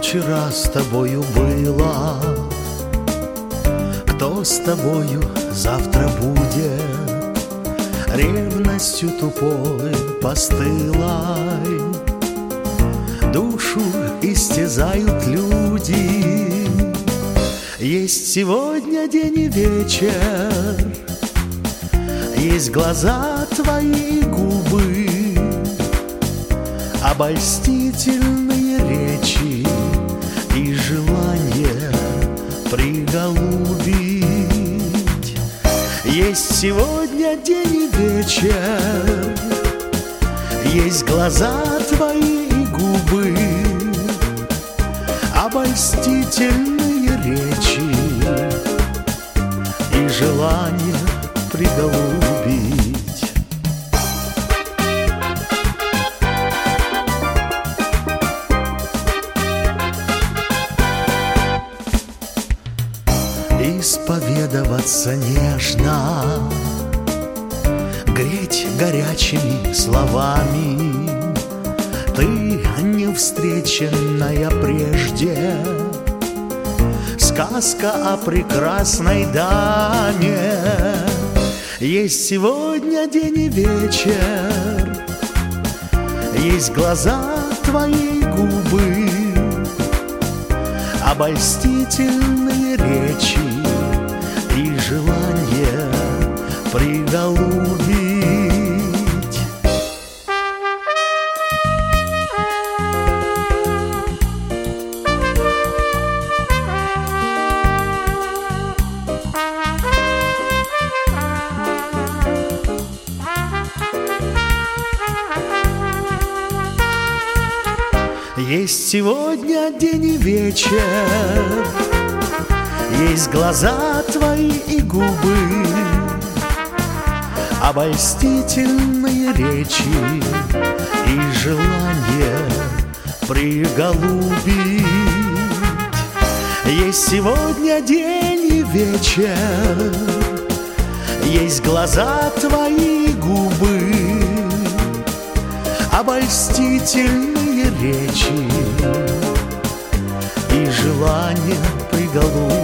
вчера с тобою было, кто с тобою завтра будет, ревностью тупой постылой. Душу истязают люди. Есть сегодня день и вечер, есть глаза твои и губы, обольстительные речи и желание приголубить. Есть сегодня день и вечер, есть глаза твои и губы, обольстительные речи и желание приголубить. Исповедоваться нежно, греть горячими словами. Ты не встреченная прежде, сказка о прекрасной даме. Есть сегодня день и вечер, есть глаза твои и губы, обольстительные речи и желание приголубить. Есть сегодня день и вечер, есть глаза твои и губы, обольстительные речи и желание приголубить. Есть сегодня день и вечер, есть глаза твои и губы, обольстительные речи и желание приголубить.